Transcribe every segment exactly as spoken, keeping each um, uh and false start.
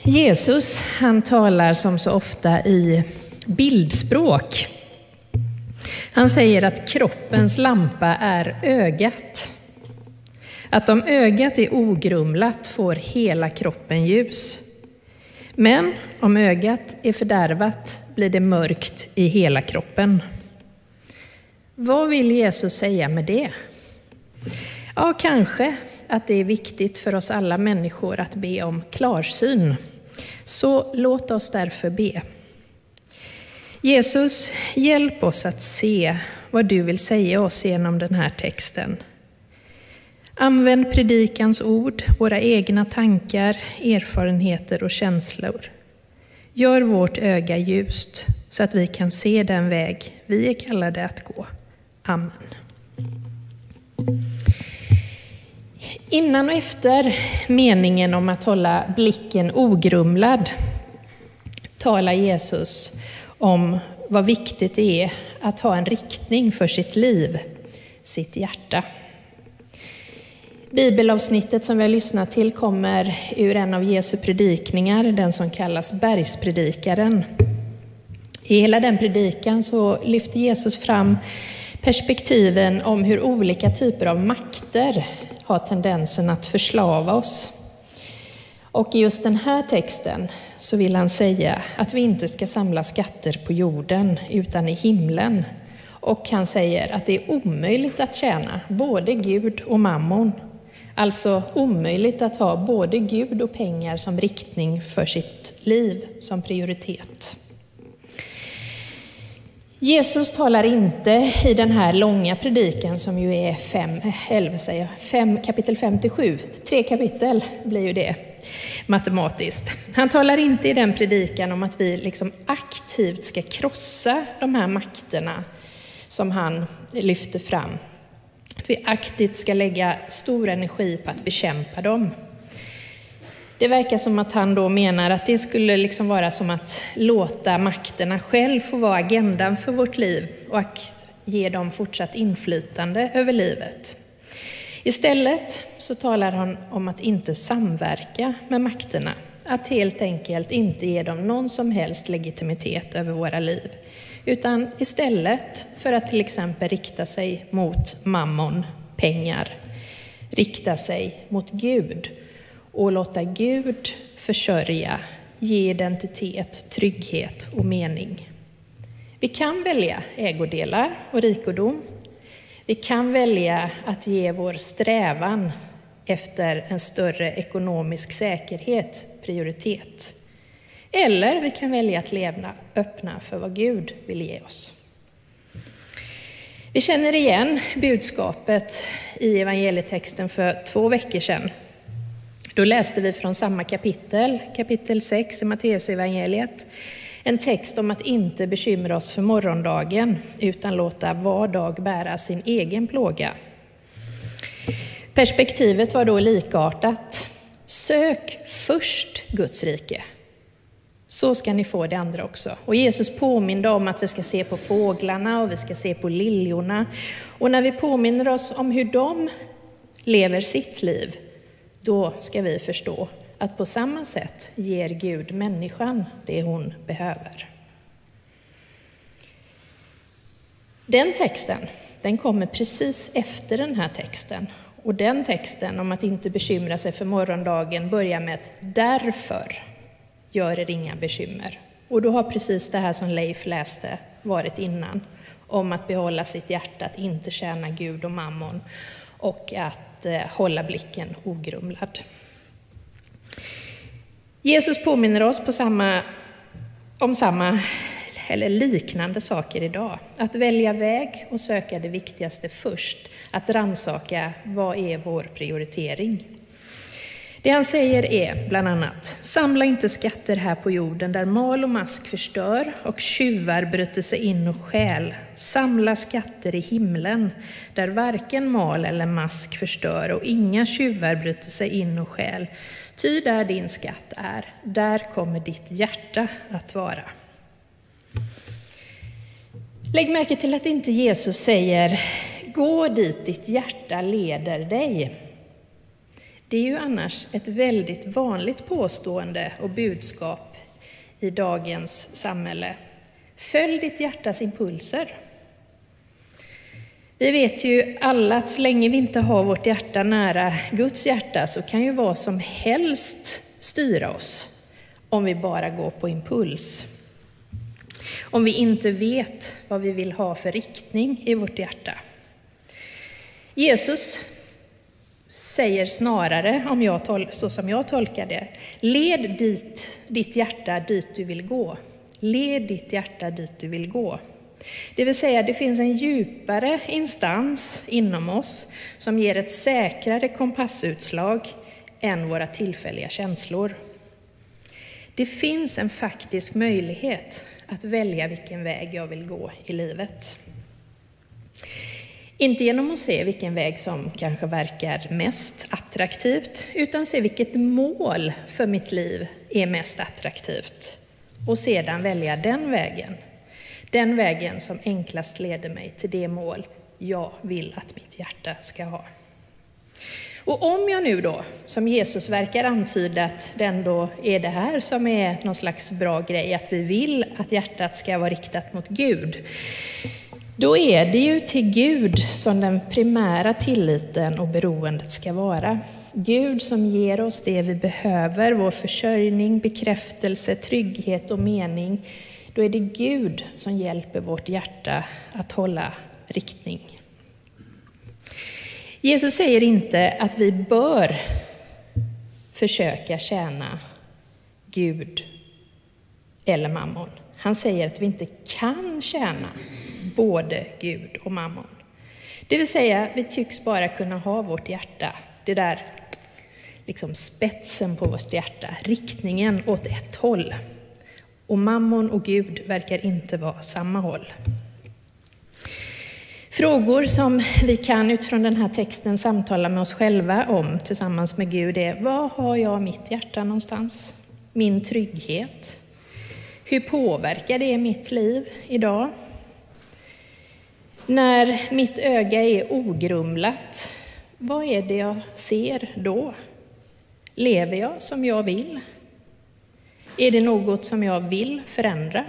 Jesus, han talar som så ofta i bildspråk. Han säger att kroppens lampa är ögat. Att om ögat är ogrumlat får hela kroppen ljus. Men om ögat är fördärvat blir det mörkt i hela kroppen. Vad vill Jesus säga med det? Ja, kanske att det är viktigt för oss alla människor att be om klarsyn. Så låt oss därför be. Jesus, hjälp oss att se vad du vill säga oss genom den här texten. Använd predikans ord, våra egna tankar, erfarenheter och känslor. Gör vårt öga ljust så att vi kan se den väg vi är kallade att gå. Amen. Innan och efter meningen om att hålla blicken ogrumlad talar Jesus om vad viktigt det är att ha en riktning för sitt liv, sitt hjärta. Bibelavsnittet som vi har lyssnat till kommer ur en av Jesu predikningar, den som kallas Bergspredikaren. I hela den predikan så lyfter Jesus fram perspektiven om hur olika typer av makter har tendensen att förslava oss. Och i just den här texten så vill han säga att vi inte ska samla skatter på jorden utan i himlen. Och han säger att det är omöjligt att tjäna både Gud och mammon. Alltså omöjligt att ha både Gud och pengar som riktning för sitt liv, som prioritet. Jesus talar inte i den här långa predikan som ju är fem, elva säger jag, fem, kapitel femtiosju, tre kapitel blir ju det matematiskt. Han talar inte i den predikan om att vi liksom aktivt ska krossa de här makterna som han lyfter fram. Att vi aktivt ska lägga stor energi på att bekämpa dem. Det verkar som att han då menar att det skulle liksom vara som att låta makterna själv få vara agendan för vårt liv och att ge dem fortsatt inflytande över livet. Istället så talar han om att inte samverka med makterna. Att helt enkelt inte ge dem någon som helst legitimitet över våra liv. Utan istället för att till exempel rikta sig mot mammon, pengar, rikta sig mot Gud och låta Gud försörja, ge identitet, trygghet och mening. Vi kan välja ägodelar och rikedom. Vi kan välja att ge vår strävan efter en större ekonomisk säkerhet prioritet. Eller vi kan välja att leva öppna för vad Gud vill ge oss. Vi känner igen budskapet i evangelietexten för två veckor sedan. Då läste vi från samma kapitel, kapitel sex i Matteus evangeliet, en text om att inte bekymra oss för morgondagen utan låta var dag bära sin egen plåga. Perspektivet var då likartat. Sök först Guds rike. Så ska ni få det andra också. Och Jesus påminner om att vi ska se på fåglarna och vi ska se på liljorna. Och när vi påminner oss om hur de lever sitt liv, då ska vi förstå att på samma sätt ger Gud människan det hon behöver. Den texten, den kommer precis efter den här texten. Och den texten om att inte bekymra sig för morgondagen börjar med ett därför gör er inga bekymmer. Och då har precis det här som Leif läste varit innan. Om att behålla sitt hjärta, att inte tjäna Gud och mammon och att eh, hålla blicken ogrumlad. Jesus påminner oss på samma, om samma eller liknande saker idag. Att välja väg och söka det viktigaste först. Att rannsaka vad är vår prioritering. Det han säger är bland annat: samla inte skatter här på jorden där mal och mask förstör och tjuvar bryter sig in och stjäl. Samla skatter i himlen där varken mal eller mask förstör och inga tjuvar bryter sig in och stjäl. Ty där din skatt är, där kommer ditt hjärta att vara. Lägg märke till att inte Jesus säger: gå dit ditt hjärta leder dig. Det är ju annars ett väldigt vanligt påstående och budskap i dagens samhälle. Följ ditt hjärtas impulser. Vi vet ju alla att så länge vi inte har vårt hjärta nära Guds hjärta så kan ju vad som helst styra oss om vi bara går på impuls. Om vi inte vet vad vi vill ha för riktning i vårt hjärta. Jesus säger snarare, om jag tol- så som jag tolkar det, led dit, ditt hjärta dit du vill gå. Led ditt hjärta dit du vill gå. Det vill säga, det finns en djupare instans inom oss som ger ett säkrare kompassutslag än våra tillfälliga känslor. Det finns en faktisk möjlighet att välja vilken väg jag vill gå i livet. Inte genom att se vilken väg som kanske verkar mest attraktivt, utan se vilket mål för mitt liv är mest attraktivt. Och sedan välja den vägen. Den vägen som enklast leder mig till det mål jag vill att mitt hjärta ska ha. Och om jag nu då, som Jesus verkar antyda att det ändå är det här som är någon slags bra grej, att vi vill att hjärtat ska vara riktat mot Gud, då är det ju till Gud som den primära tilliten och beroendet ska vara. Gud som ger oss det vi behöver, vår försörjning, bekräftelse, trygghet och mening. Då är det Gud som hjälper vårt hjärta att hålla riktning. Jesus säger inte att vi bör försöka tjäna Gud eller mammon. Han säger att vi inte kan tjäna både Gud och mammon. Det vill säga, vi tycks bara kunna ha vårt hjärta, det där liksom spetsen på vårt hjärta, riktningen åt ett håll. Och mammon och Gud verkar inte vara samma håll. Frågor som vi kan utifrån den här texten samtala med oss själva om tillsammans med Gud är: var har jag mitt hjärta någonstans? Min trygghet? Hur påverkar det mitt liv idag? När mitt öga är ogrumlat, vad är det jag ser då? Lever jag som jag vill? Är det något som jag vill förändra?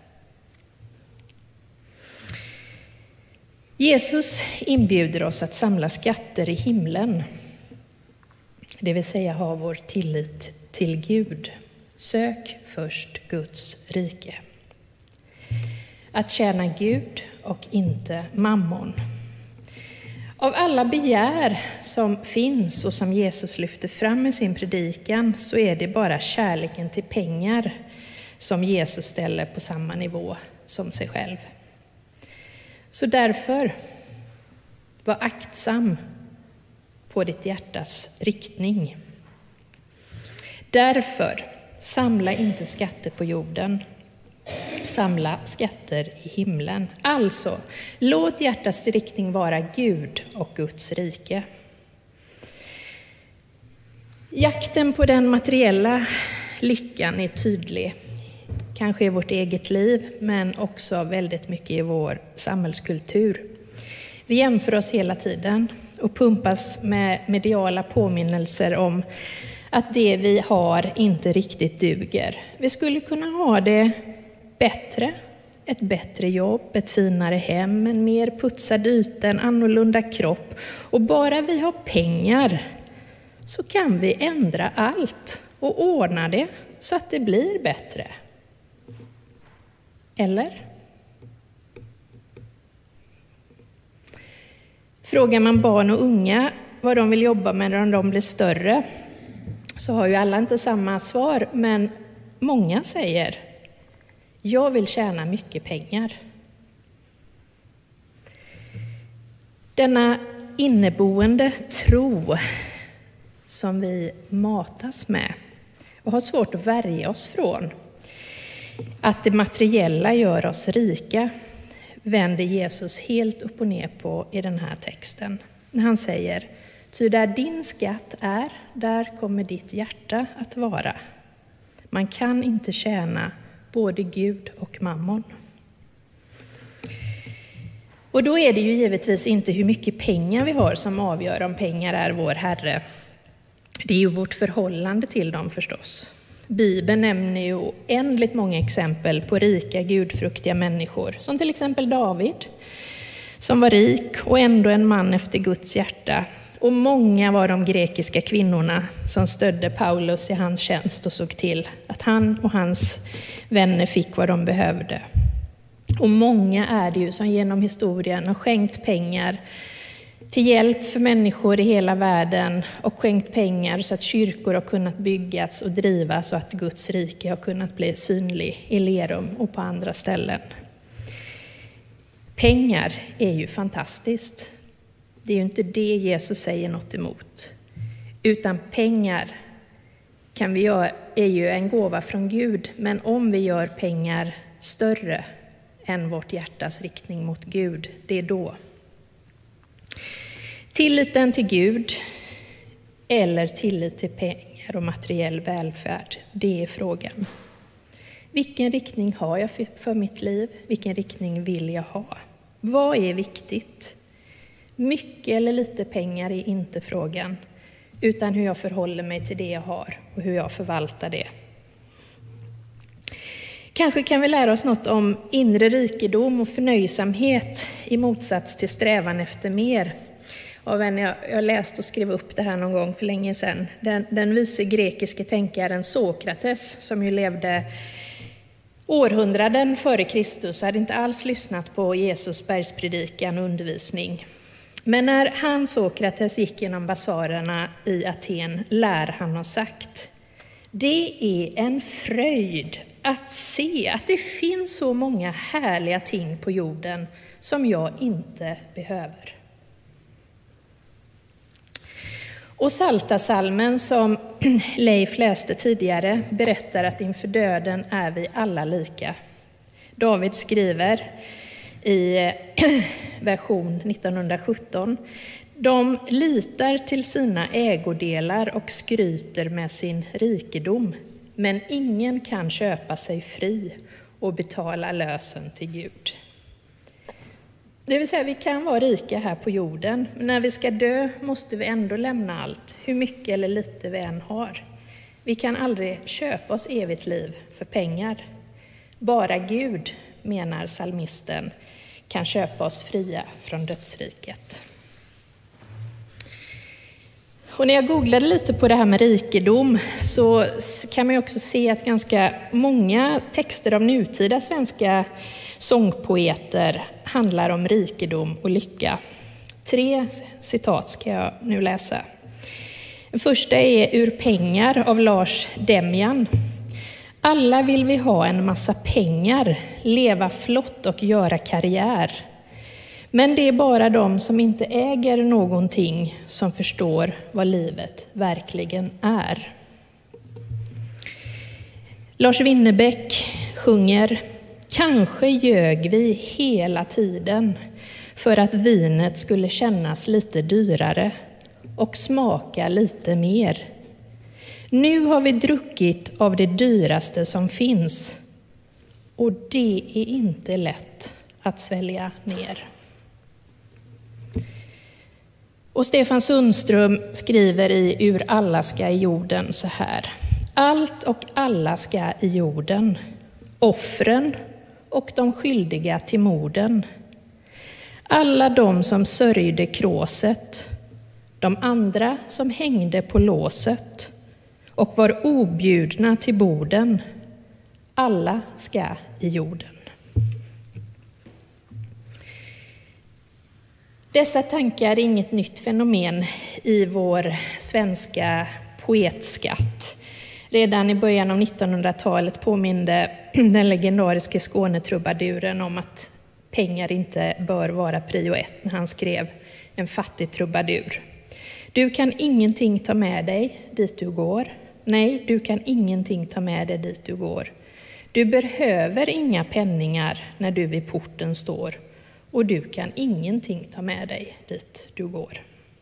Jesus inbjuder oss att samla skatter i himlen. Det vill säga ha vår tillit till Gud. Sök först Guds rike. Att tjäna Gud och inte mammon. Av alla begär som finns och som Jesus lyfter fram i sin predikan så är det bara kärleken till pengar som Jesus ställer på samma nivå som sig själv. Så därför, var aktsam på ditt hjärtas riktning. Därför, samla inte skatter på jorden. Samla skatter i himlen. Alltså, låt hjärtats riktning vara Gud och Guds rike. Jakten på den materiella lyckan är tydlig. Kanske i vårt eget liv, men också väldigt mycket i vår samhällskultur. Vi jämför oss hela tiden och pumpas med mediala påminnelser om att det vi har inte riktigt duger. Vi skulle kunna ha det bättre, ett bättre jobb, ett finare hem, en mer putsad yta, en annorlunda kropp. Och bara vi har pengar så kan vi ändra allt och ordna det så att det blir bättre. Eller? Frågar man barn och unga vad de vill jobba med när de blir större så har ju alla inte samma svar, men många säger: jag vill tjäna mycket pengar. Denna inneboende tro som vi matas med och har svårt att värja oss från, att det materiella gör oss rika, vänder Jesus helt upp och ner på i den här texten. När han säger: ty där din skatt är, där kommer ditt hjärta att vara. Man kan inte tjäna både Gud och mammon. Och då är det ju givetvis inte hur mycket pengar vi har som avgör om pengar är vår herre. Det är ju vårt förhållande till dem förstås. Bibeln nämner ju oändligt många exempel på rika, gudfruktiga människor. Som till exempel David, som var rik och ändå en man efter Guds hjärta. Och många var de grekiska kvinnorna som stödde Paulus i hans tjänst och såg till att han och hans vänner fick vad de behövde. Och många är det ju som genom historien har skänkt pengar till hjälp för människor i hela världen och skänkt pengar så att kyrkor har kunnat byggas och drivas och att Guds rike har kunnat bli synlig i Lerum och på andra ställen. Pengar är ju fantastiskt. Det är ju inte det Jesus säger något emot. Utan pengar kan vi göra, är ju en gåva från Gud. Men om vi gör pengar större än vårt hjärtas riktning mot Gud, det är då. Tilliten till Gud eller tillit till pengar och materiell välfärd, det är frågan. Vilken riktning har jag för mitt liv? Vilken riktning vill jag ha? Vad är viktigt? Mycket eller lite pengar är inte frågan, utan hur jag förhåller mig till det jag har och hur jag förvaltar det. Kanske kan vi lära oss något om inre rikedom och förnöjsamhet i motsats till strävan efter mer. Av en jag, jag läste och skrev upp det här någon gång för länge sedan. Den, den vise grekiske tänkaren Sokrates, som ju levde århundraden före Kristus, hade inte alls lyssnat på Jesus bergspredikan och undervisning. Men när han, Sokrates, gick genom basarerna i Aten lär han ha sagt: det är en fröjd att se att det finns så många härliga ting på jorden som jag inte behöver. Och Psaltarpsalmen som Leif läste tidigare berättar att inför döden är vi alla lika. David skriver i version nittonhundrasjutton: de litar till sina ägodelar och skryter med sin rikedom, men ingen kan köpa sig fri och betala lösen till Gud. Det vill säga, vi kan vara rika här på jorden, men när vi ska dö måste vi ändå lämna allt, hur mycket eller lite vi än har. Vi kan aldrig köpa oss evigt liv för pengar. Bara Gud, menar psalmisten, kan köpa oss fria från dödsriket. Och när jag googlade lite på det här med rikedom så kan man ju också se att ganska många texter av nutida svenska sångpoeter handlar om rikedom och lycka. Tre citat ska jag nu läsa. Den första är ur Pengar av Lars Demjan. Alla vill vi ha en massa pengar, leva flott och göra karriär. Men det är bara de som inte äger någonting som förstår vad livet verkligen är. Lars Winnerbäck sjunger: kanske ljög vi hela tiden för att vinet skulle kännas lite dyrare och smaka lite mer. Nu har vi druckit av det dyraste som finns och det är inte lätt att svälja ner. Och Stefan Sundström skriver i Ur alla ska i jorden så här: allt och alla ska i jorden, offren och de skyldiga till morden. Alla de som sörjde kråset, de andra som hängde på låset och var objudna till borden, alla ska i jorden. Dessa tankar är inget nytt fenomen i vår svenska poetskatt. Redan i början av nittonhundratalet påminde den legendariske Skånetrubaduren om att pengar inte bör vara prio ett när han skrev En fattig trubadur. Du kan ingenting ta med dig dit du går. Nej, du kan ingenting ta med dig dit du går. Du behöver inga penningar när du vid porten står. Och du kan ingenting ta med dig dit du går.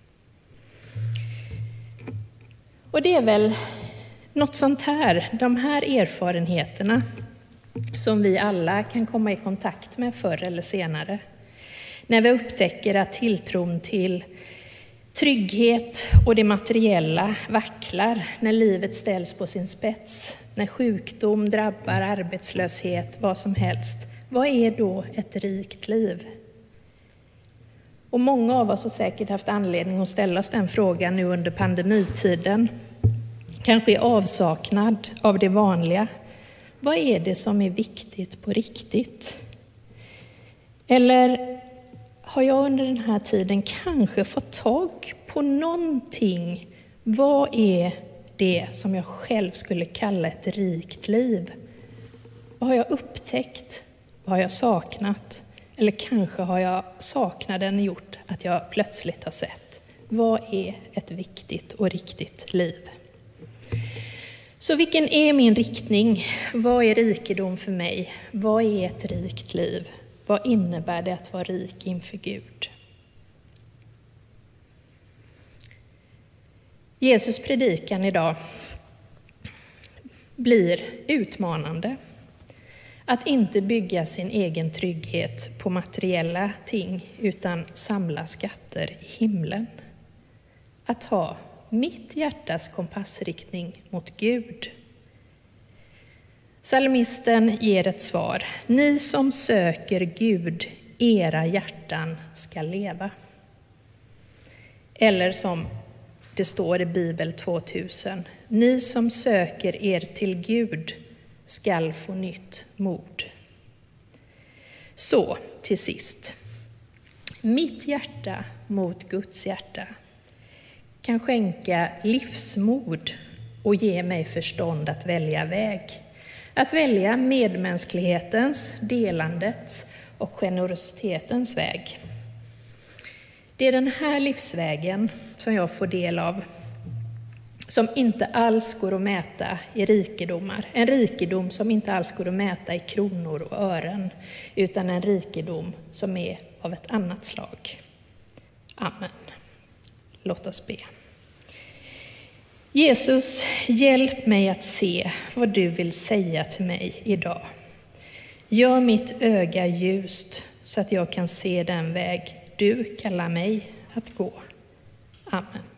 Och det är väl något sånt här, de här erfarenheterna som vi alla kan komma i kontakt med förr eller senare. När vi upptäcker att tilltron till Trygghet och det materiella vacklar när livet ställs på sin spets, när sjukdom drabbar, arbetslöshet, vad som helst. Vad är då ett rikt liv? Och många av oss har säkert haft anledning att ställa oss den frågan nu under pandemitiden. Kanske i avsaknad av det vanliga. Vad är det som är viktigt på riktigt? Eller har jag under den här tiden kanske fått tag på någonting? Vad är det som jag själv skulle kalla ett rikt liv? Vad har jag upptäckt? Vad har jag saknat? Eller kanske har jag saknaden gjort att jag plötsligt har sett. Vad är ett viktigt och riktigt liv? Så vilken är min riktning? Vad är rikedom för mig? Vad är ett rikt liv? Vad innebär det att vara rik inför Gud? Jesus predikan idag blir utmanande. Att inte bygga sin egen trygghet på materiella ting utan samla skatter i himlen. Att ha mitt hjärtas kompassriktning mot Gud. Psalmisten ger ett svar. Ni som söker Gud, era hjärtan ska leva. Eller som det står i Bibel tvåtusen. Ni som söker er till Gud skall få nytt mod. Så till sist. Mitt hjärta mot Guds hjärta kan skänka livsmod och ge mig förstånd att välja väg. Att välja medmänsklighetens, delandets och generositetens väg. Det är den här livsvägen som jag får del av, som inte alls går att mäta i rikedomar. En rikedom som inte alls går att mäta i kronor och ören, utan en rikedom som är av ett annat slag. Amen. Låt oss be. Jesus, hjälp mig att se vad du vill säga till mig idag. Gör mitt öga ljust så att jag kan se den väg du kallar mig att gå. Amen.